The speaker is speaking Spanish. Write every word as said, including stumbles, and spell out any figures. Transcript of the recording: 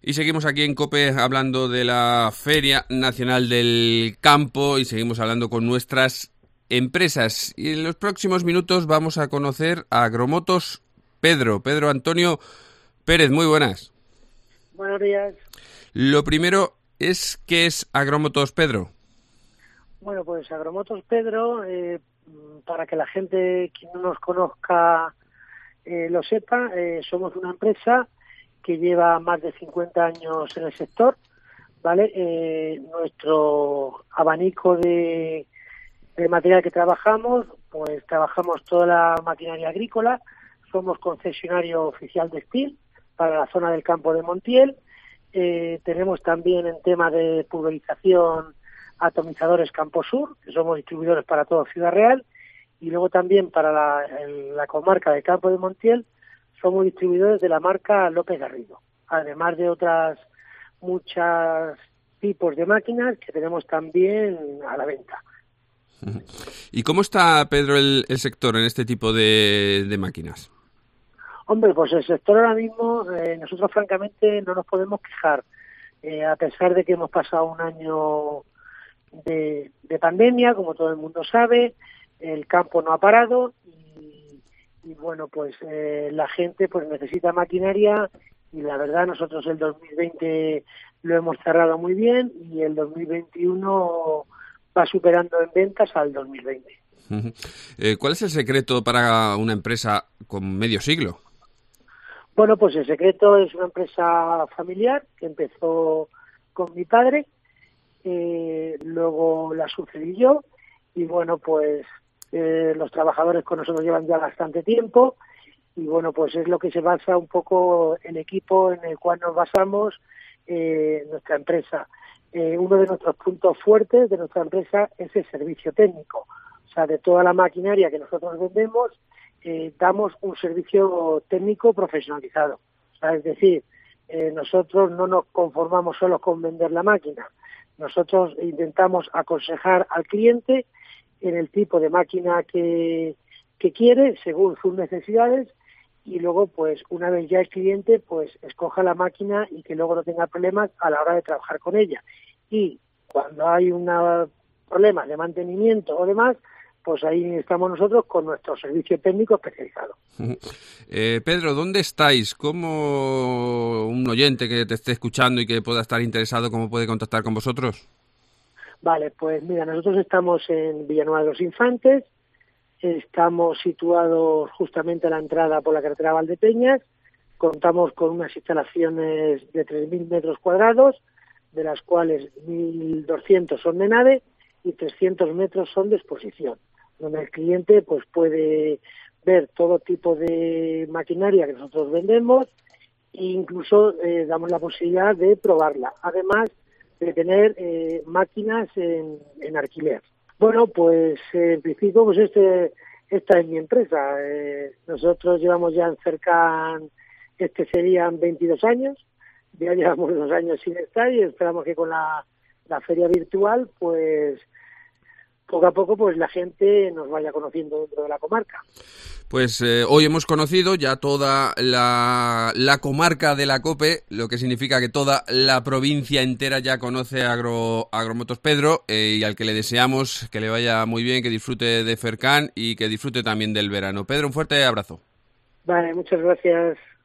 Y seguimos aquí en COPE hablando de la Feria Nacional del Campo y seguimos hablando con nuestras empresas. Y en los próximos minutos vamos a conocer a Agromotos Pedro. Pedro Antonio Pérez, muy buenas. Buenos días. Lo primero es, ¿qué es Agromotos Pedro? Bueno, pues Agromotos Pedro, eh, para que la gente que no nos conozca eh, lo sepa, eh, somos una empresa que lleva más de cincuenta años en el sector, ¿vale? Eh, nuestro abanico de, de material que trabajamos, pues trabajamos toda la maquinaria agrícola, somos concesionario oficial de Steel para la zona del campo de Montiel, eh, tenemos también en tema de pulverización atomizadores Camposur, que somos distribuidores para toda Ciudad Real, y luego también para la, el, la comarca del campo de Montiel somos distribuidores de la marca López Garrido, además de otras muchos tipos de máquinas que tenemos también a la venta. ¿Y cómo está, Pedro, el, el sector en este tipo de, de máquinas? Hombre, pues el sector ahora mismo, eh, nosotros francamente no nos podemos quejar, eh, a pesar de que hemos pasado un año de, de pandemia, como todo el mundo sabe, el campo no ha parado y, y bueno, pues eh, la gente pues necesita maquinaria y la verdad nosotros el dos mil veinte lo hemos cerrado muy bien y el dos mil veintiuno va superando en ventas al dos mil veinte. Uh-huh. Eh, ¿Cuál es el secreto para una empresa con medio siglo? Bueno, pues el secreto es una empresa familiar que empezó con mi padre, eh, luego la sucedí yo y bueno, pues eh, los trabajadores con nosotros llevan ya bastante tiempo y bueno, pues es lo que se basa un poco el equipo en el cual nos basamos eh, nuestra empresa. Eh, uno de nuestros puntos fuertes de nuestra empresa es el servicio técnico, o sea, de toda la maquinaria que nosotros vendemos, eh, damos un servicio técnico profesionalizado, o sea, es decir, eh, nosotros no nos conformamos solo con vender la máquina, nosotros intentamos aconsejar al cliente en el tipo de máquina que, que quiere, según sus necesidades, y luego, pues, una vez ya el cliente, pues, escoja la máquina y que luego no tenga problemas a la hora de trabajar con ella. Y cuando hay un problema de mantenimiento o demás, pues ahí estamos nosotros con nuestro servicio técnico especializado. Eh, Pedro, ¿dónde estáis? ¿Cómo un oyente que te esté escuchando y que pueda estar interesado, cómo puede contactar con vosotros? Vale, pues mira, nosotros estamos en Villanueva de los Infantes, estamos situados justamente a la entrada por la carretera Valdepeñas, contamos con unas instalaciones de tres mil metros cuadrados, de las cuales mil doscientos son de nave y trescientos metros son de exposición, donde el cliente pues puede ver todo tipo de maquinaria que nosotros vendemos e incluso eh, damos la posibilidad de probarla, además de tener eh, máquinas en, en alquiler. Bueno, pues eh, en principio pues este esta es mi empresa. Eh, nosotros llevamos ya en Cercan, este serían veintidós años, ya llevamos dos años sin estar y esperamos que con la, la feria virtual pues poco a poco pues la gente nos vaya conociendo dentro de la comarca. Pues eh, hoy hemos conocido ya toda la, la comarca de la COPE, lo que significa que toda la provincia entera ya conoce a Agro, Agromotos Pedro eh, y al que le deseamos que le vaya muy bien, que disfrute de Cercan y que disfrute también del verano. Pedro, un fuerte abrazo. Vale, muchas gracias.